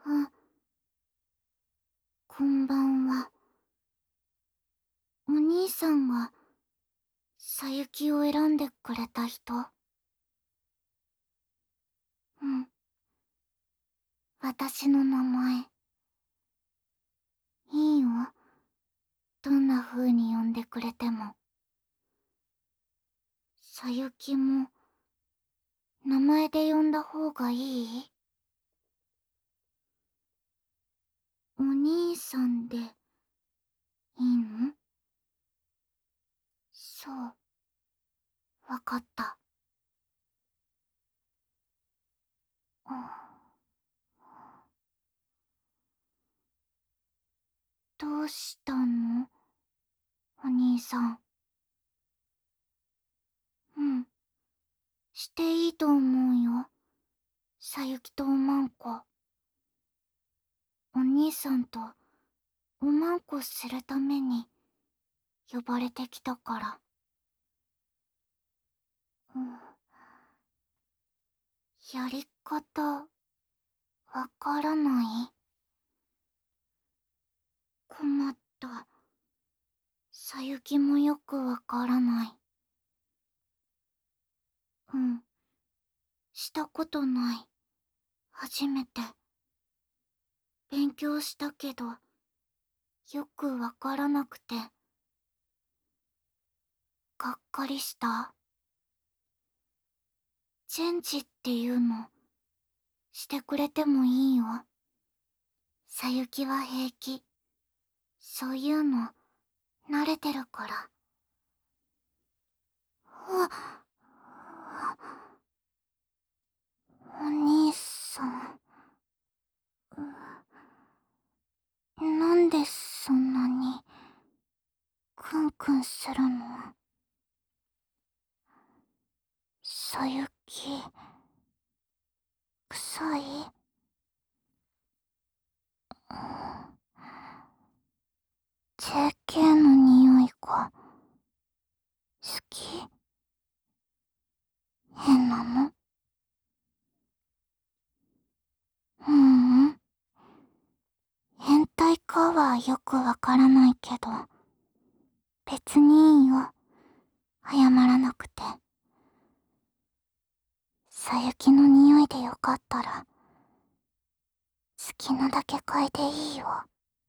あ、こんばんは。お兄さんが、さゆきを選んでくれた人？うん。私の名前。いいよ。どんな風に呼んでくれても。さゆきも、名前で呼んだ方がいい？お兄さんで、いいの？そう。わかった。うん。どうしたの？お兄さん。うん。していいと思うよ。さゆきとおまんこ。お兄さんとおまんこするために呼ばれてきたから。うん。やり方、わからない？困った。さゆきもよくわからない。うん。したことない。初めて。勉強したけど、よくわからなくて。がっかりした。チェンジっていうの、してくれてもいいよ。さゆきは平気。そういうの、慣れてるから。あ、お兄さん。なんでそんなに、クンクンするの？さゆき、臭い？JK の匂いが、好き？変なの？ううん。変態かはよくわからないけど、別にいいよ。謝らなくて。さゆきの匂いでよかったら、好きなだけ嗅いでいいよ。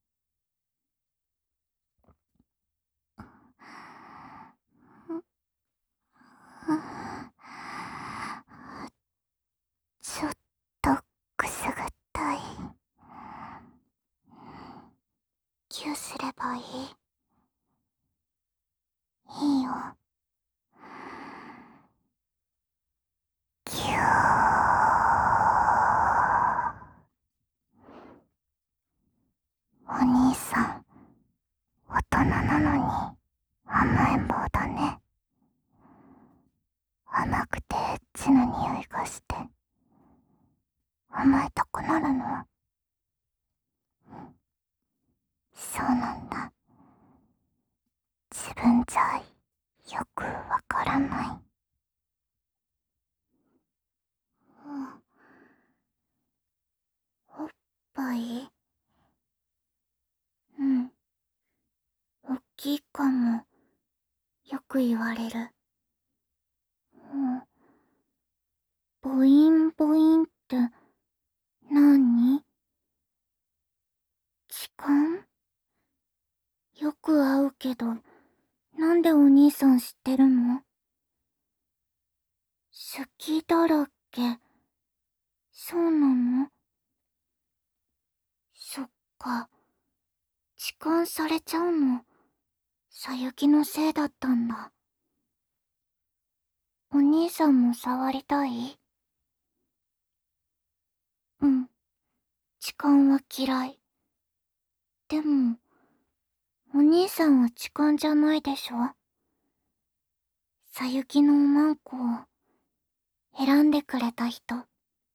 ちょっとくすぐったい。キューすればいい？いいよ。キュー。お兄さん、大人なのに甘えん坊だね。甘くてエッチな匂いがして甘えたくなるの？そうなんだ。自分じゃよくわからない。うん。おっぱい？うん。おっきいかも。よく言われる。うん。ボインボインってなに？痴漢？よく会うけど、なんでお兄さん知ってるの？好きだらけ。そうなの？そっか。痴漢されちゃうの、さゆきのせいだったんだ。お兄さんも触りたい？うん。痴漢は嫌い。でも、お兄さんは痴漢じゃないでしょ？さゆきのおまんこを選んでくれた人。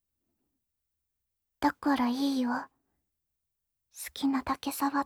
だからいいよ。好きなだけ触って。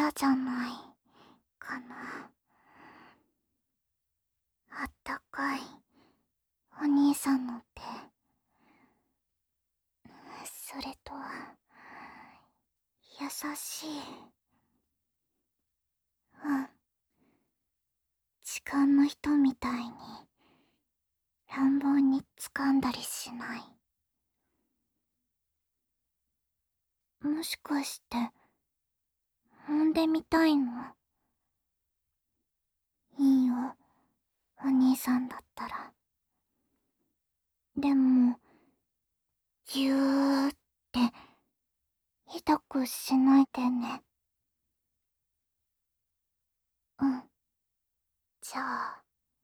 からじゃないかな。あったかいお兄さんの手、それと優しい。うん、痴漢の人みたいに乱暴に掴んだりしない。もしかして揉んでみたいの？いいよ、お兄さんだったら。でもぎゅーって痛くしないでね。うん、じゃあ。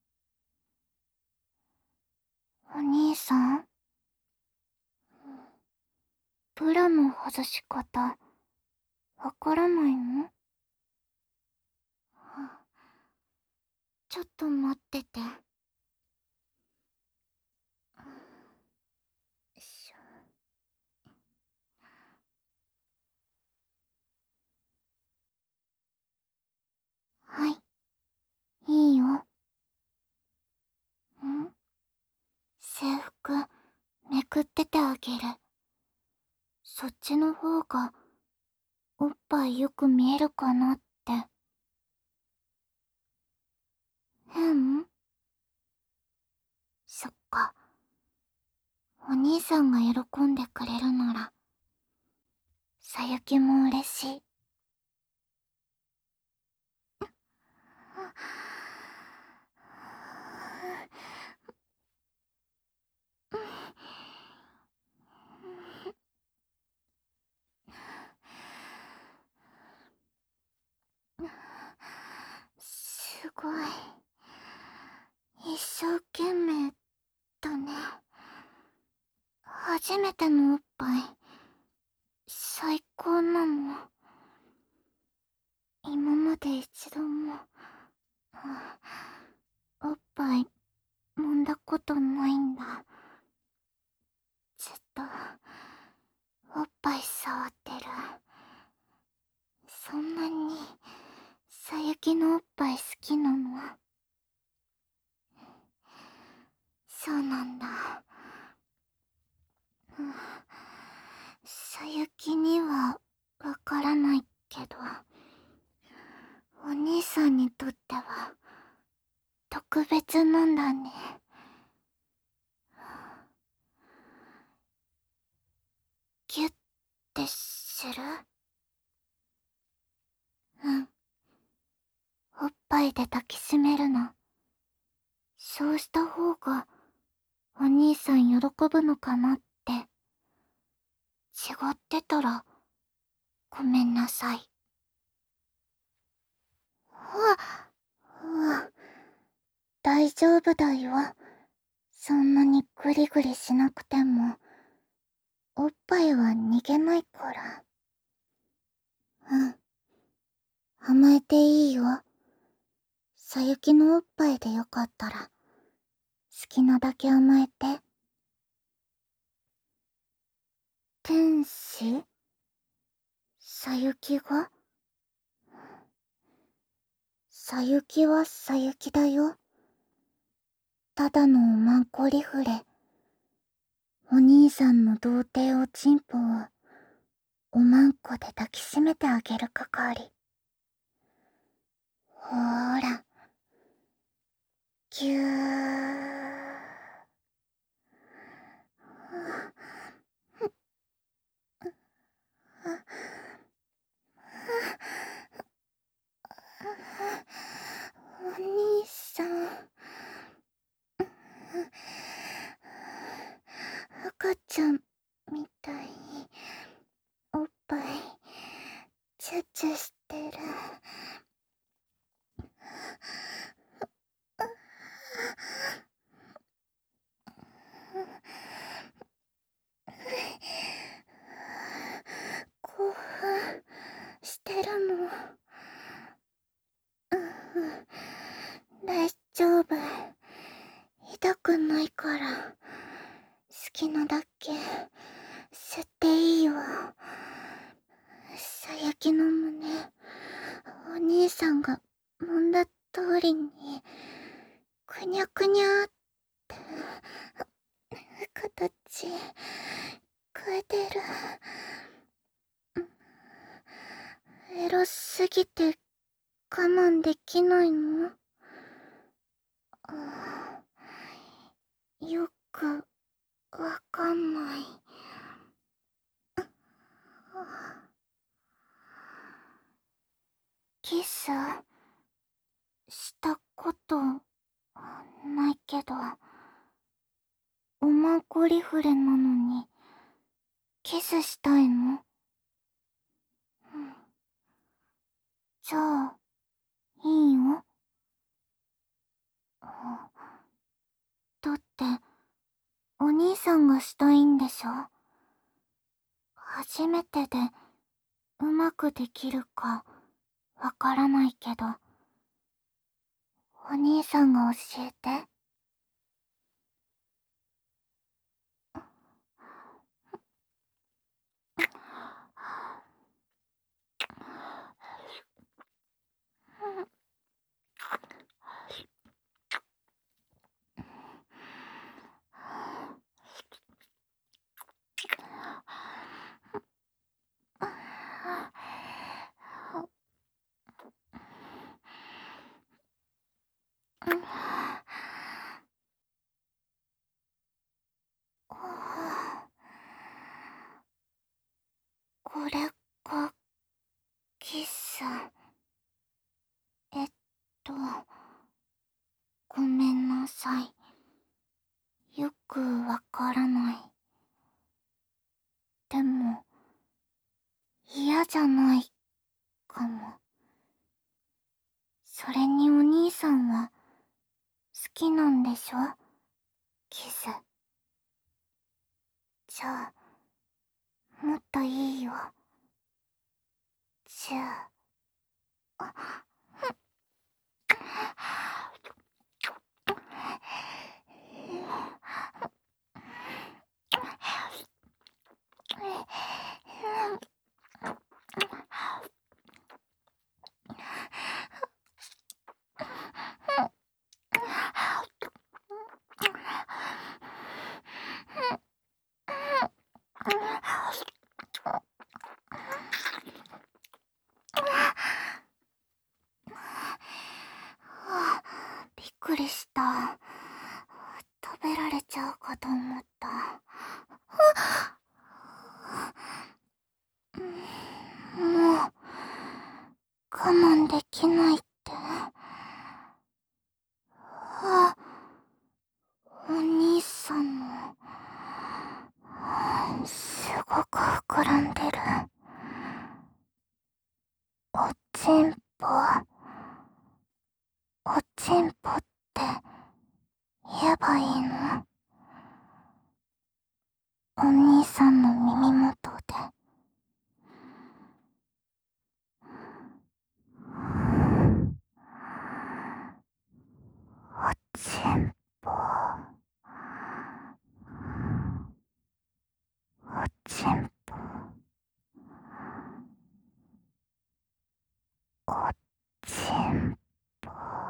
お兄さん、ブラの外し方わからないの？ちょっと待ってて。よいしょ。はい、いいよ。制服めくっててあげる。そっちの方がおっぱいよく見えるかなって。そっか。お兄さんが喜んでくれるならさゆきも嬉しい。すごい一生懸命だね。初めてのおっぱい最高なの。今まで一度もおっぱい揉んだことないんだ。ずっとおっぱい触ってる。そんなにさゆきのおっぱい好きなの？そうなんだ。さゆきにはわからないけど、お兄さんにとっては特別なんだね。ギュッてする？うん。おっぱいで抱きしめるの。そうした方がお兄さん喜ぶのかなって。違ってたらごめんなさい。大丈夫だよ。そんなにグリグリしなくてもおっぱいは逃げないから。甘えていいよ。さゆきのおっぱいでよかったら好きなだけ甘えて。天使？さゆきが？さゆきはさゆきだよ。ただのおまんこリフレ。お兄さんの童貞おちんぽをおまんこで抱きしめてあげる係。ほーら、ぎゅー。お兄さん、赤ちゃんみたいにおっぱいチュッチュしてる。興奮してるの？大丈夫。痛くないから好きなだけ吸っていいよ。さやきの胸さんが揉んだ通りに、くにゃくにゃって形変えてる。エロすぎて我慢できないの？よくわかんない。キスしたことないけど、おまんこリフレなのにキスしたいの？じゃあいいよ。だってお兄さんがしたいんでしょ？初めてでうまくできるかわからないけど、お兄さんが教えて。これがキス。えっと、ごめんなさい。よくわからない。でも、嫌じゃないかも。それにお兄さんは好きなんでしょ？キス。じゃあ、もっといいよ。チュー。びっくりした。食べられちゃうかと思った。もう、我慢できないって。お兄さんの、すごく膨らんでる。おちんぽ、おちんぽって言えばいいの？お兄さんの耳元で。おちんぽ、おちんぽ、おちんぽ、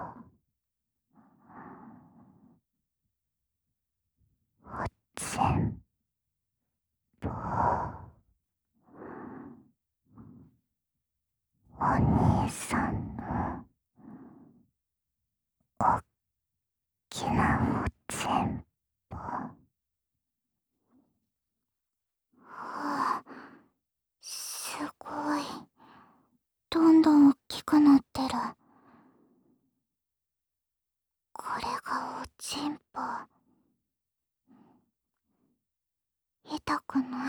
おちんぽ、お兄さんのおっきなおちんぽ。すごい。どんどん大きくなってる。これがおちんぽ。痛くない？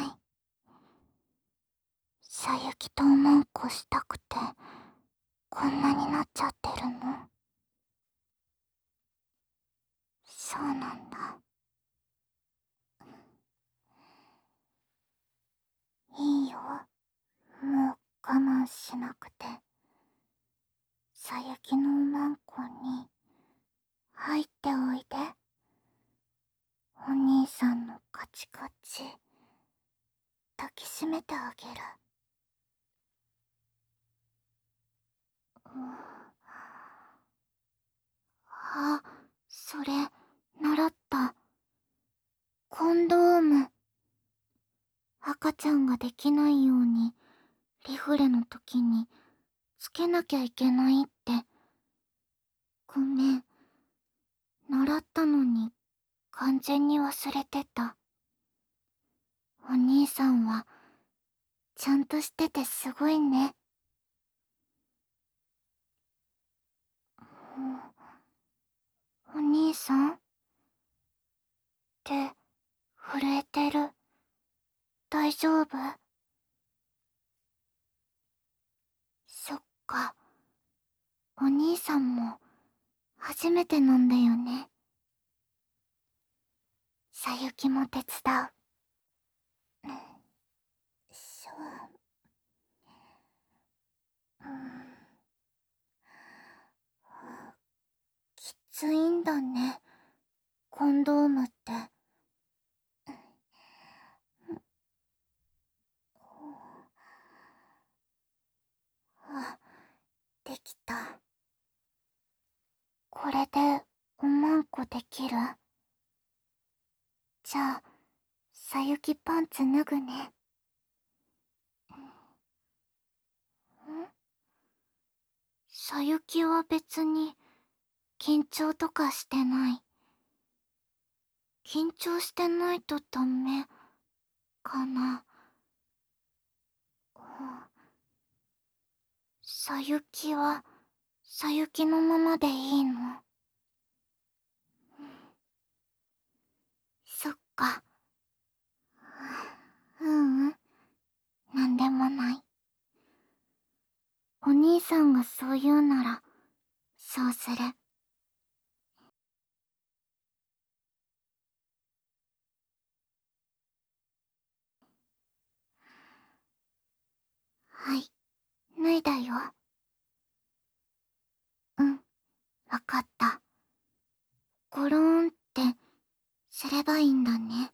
さゆきとおまんこしたくて、こんなになっちゃってるの？そうなんだ。いいよ。もう我慢しなくて。さゆきのおまんこに入っておいで。お兄さんのカチカチ抱きしめてあげる。 あ、それ、習った。コンドーム。赤ちゃんができないように、リフレの時に、つけなきゃいけないって。ごめん。習ったのに、完全に忘れてた。お兄さんは、ちゃんとしててすごいね。お兄さん手、震えてる。大丈夫？そっか。お兄さんも、初めてなんだよね。さゆきも手伝う。しょ、うん、きついんだね、コンドームって。あ、できた。これでおまんこできる？じゃあ、さゆきパンツ脱ぐね。さゆきは別に緊張とかしてない。緊張してないとダメかな。さゆきはさゆきのままでいいの？そっか。ううん、なんでもない。お兄さんがそう言うなら、そうする。はい、脱いだよ。うん、わかった。ゴローンってすればいいんだね。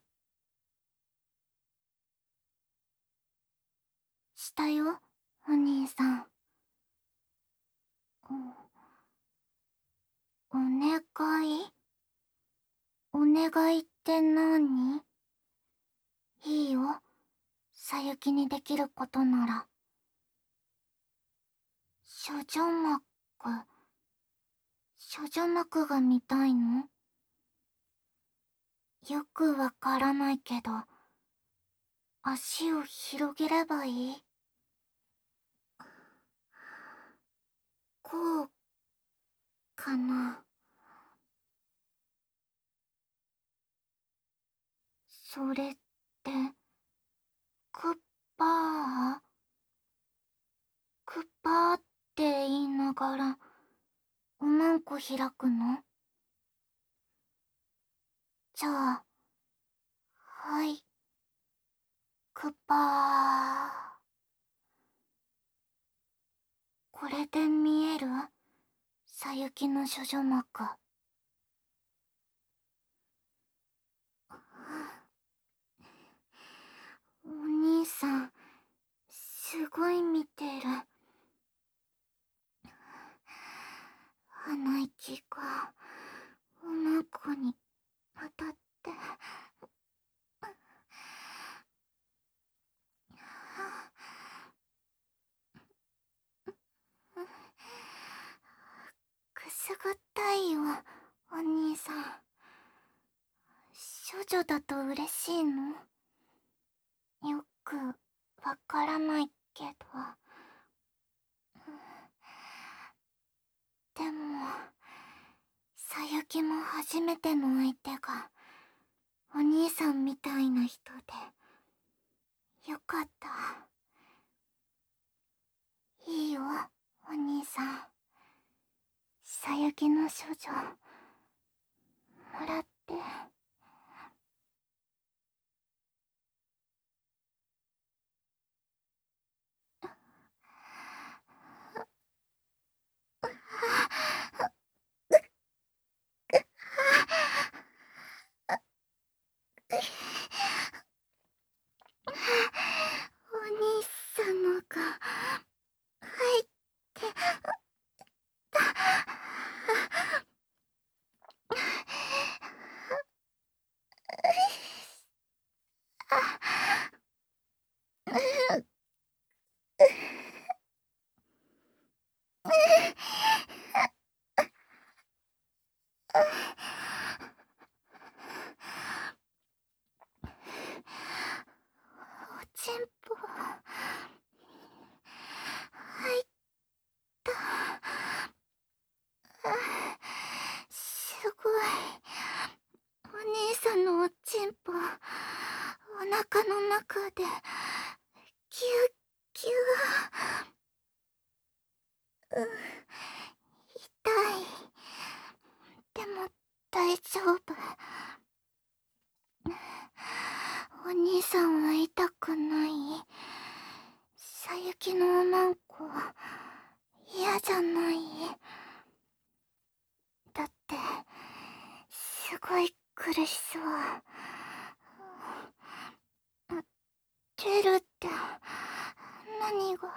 したよ、お兄さん。お願い？お願いって何？いいよ、さゆきにできることなら。処女膜。処女膜が見たいの？よくわからないけど、足を広げればいい？こうかな。それって、クッパー？クッパーって言いながら、おまんこ開くの？じゃあ、はい、クッパー。これで見える？さゆきの処女膜。お兄さん、すごい見てる。鼻息がおまんこに当たって。くすぐったいよ、お兄さん。処女だと嬉しいの？よくわからないけど。でも、さゆきも初めての相手がお兄さんみたいな人でよかった。いいよ、お兄さん。さゆきの処女もらって。お兄様が入って。 でぎゅうぎゅう。痛い。でも大丈夫。お兄さんは痛くない。さゆきのおまんこ嫌じゃない。だってすごい苦しそう。出るって何が。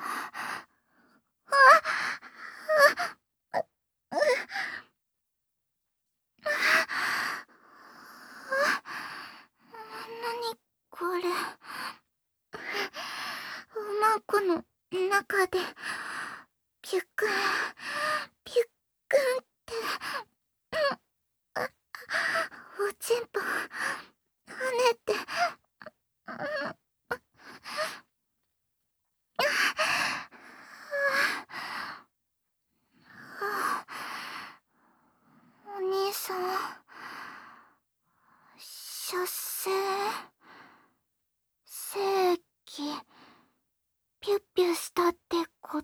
何これ。おまんこの中でピュックンピュックンって。おちんぽ跳ねて。お兄さん、射精精液ピュッピュしたってこと？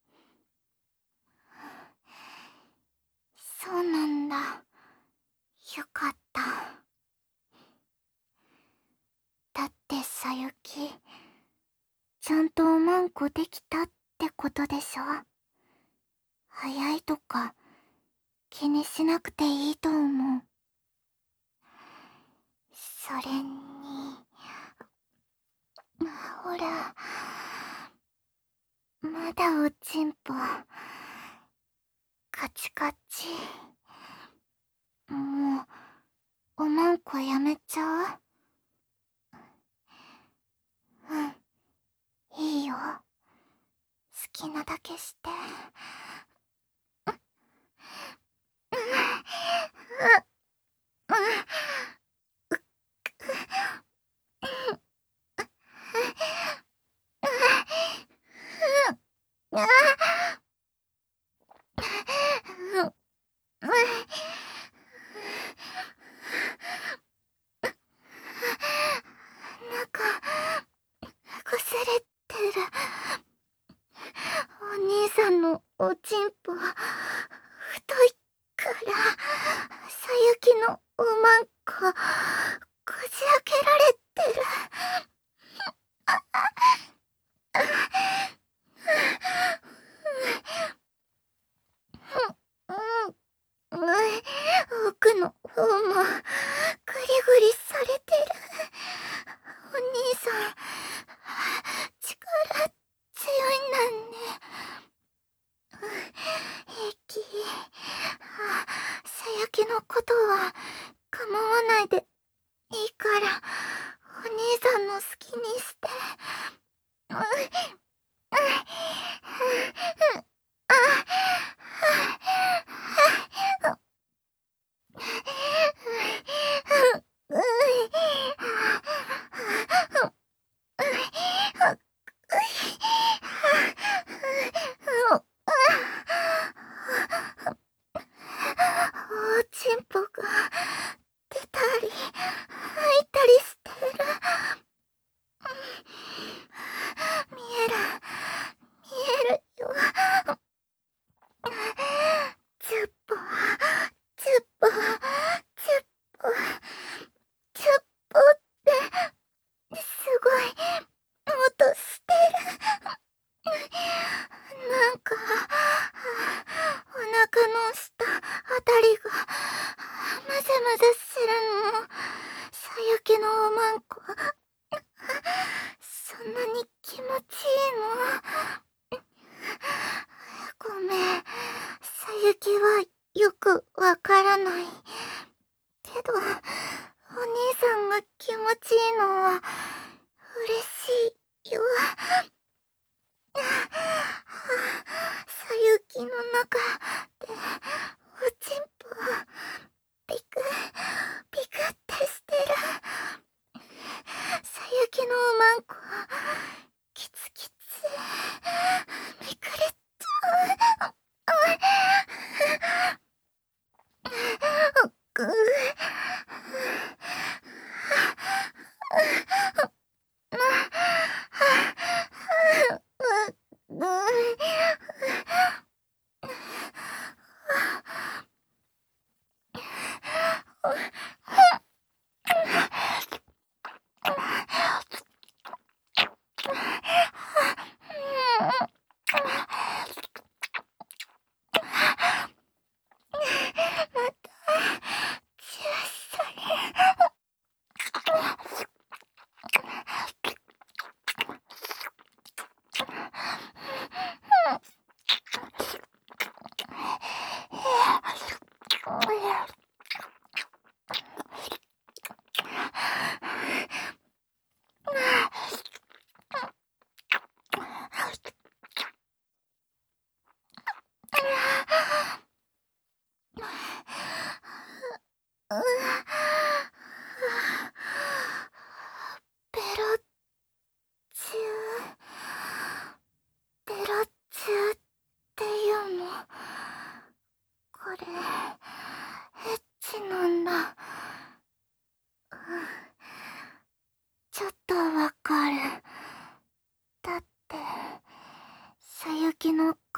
そうなんだ。よかった。だってさゆき、ちゃんとおまんこできたってことでしょ。早いとか気にしなくていいと思う。それにほら、まだおちんぽカチカチ。もうおまんこやめちゃう？いいよ、好きなだけして。なんかこすれてる。お兄さんのおちんぽ太いからさゆきのおまんここじ開けられてる。奥の方もグリグリされてる。お兄さん力強いんだね。平気。さゆきのことは構わないでいいからお兄さんの好きにして。おちんぽが出たり吐いたりしてる。見える。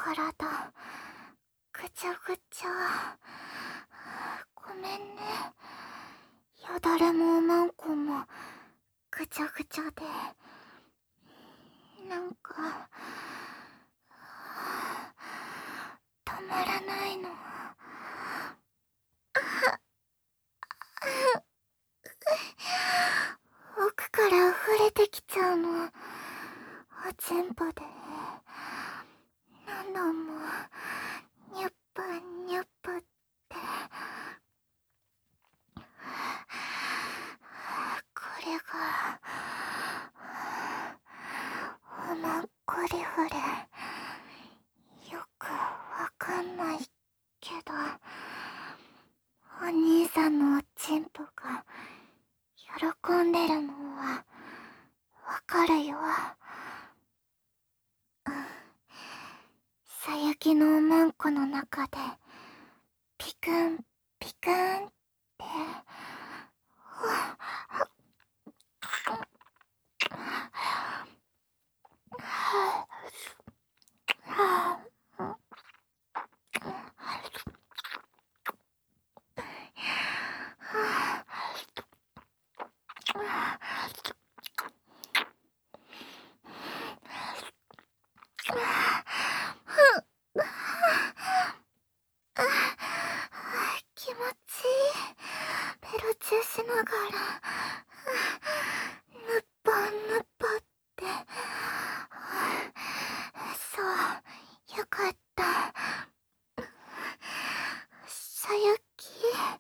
体ぐちゃぐちゃ。ごめんね。よだれもおまんこもぐちゃぐちゃで、なんか止まらないの。奥から溢れてきちゃうの。おちんぽで何度もニュッパニュッパって。これがおまんこリフレ。よくわかんないけど、お兄さんのおちんぽが喜んでるのはわかるよ。さゆきのおまんこの中でピクンピクンって。気持ちいい。ベロチューしながらぬっぱぬっぱって。そう、よかった。さゆき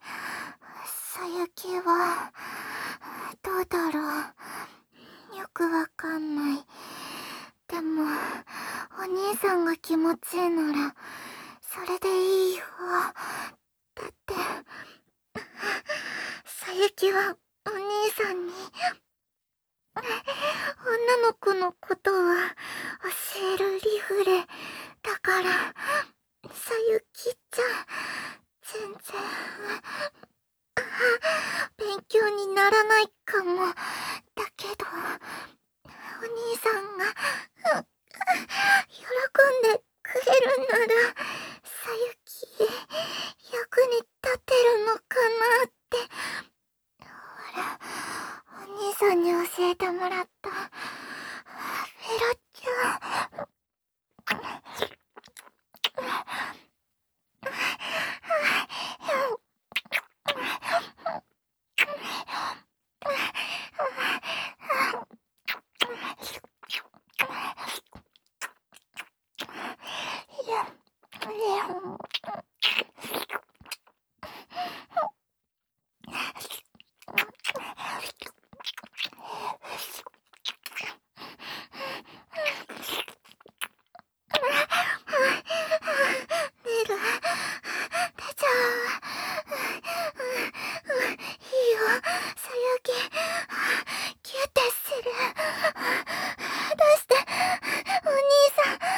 はどうだろう。よくわかんない。でもお兄さんが気持ちいいならそれでいいよ。だってさゆきはお兄さんに女の子のことは教えるリフレだから。さゆきちゃん全然勉強にならないかも。だけどお兄さんが喜んでくれるならさゆき役に立てるのかなって。ほら、お兄さんに教えてもらったベロチュー。出ちゃう。いいよ、さゆき。キュッてする。出して、お兄さん。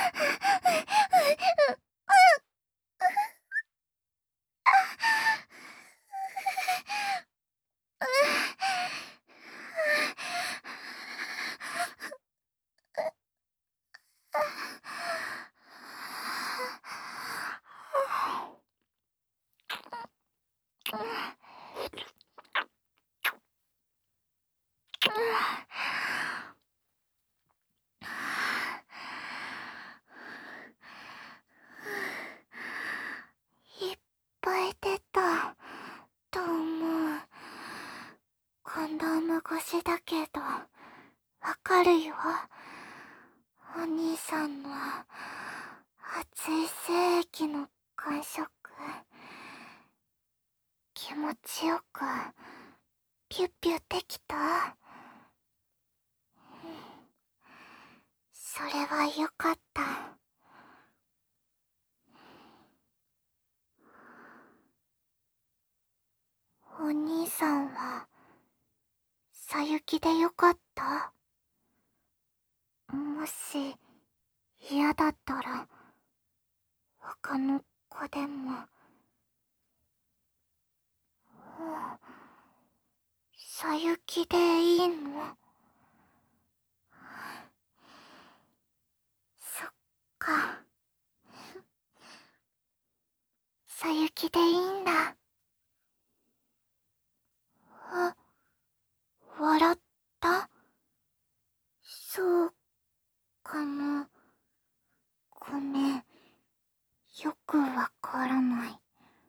いっぱい出たと思う。コンドーム越しだけどわかるよ。お兄さんの熱い精液の感触、気持ちよくピュッピュできた。それはよかった。お兄さんはさゆきでよかった？もし嫌だったら他の子でも。さゆきでいいの？そっか。 でいいんだ。あ、笑った？そうかな。ごめん。よくわからない。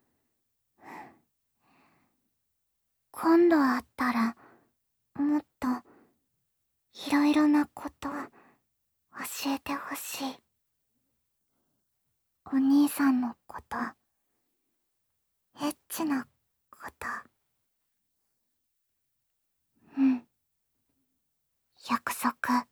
今度会ったら、もっと、いろいろなこと教えてほしい。お兄さんのこと、エッチなこと。うん。約束。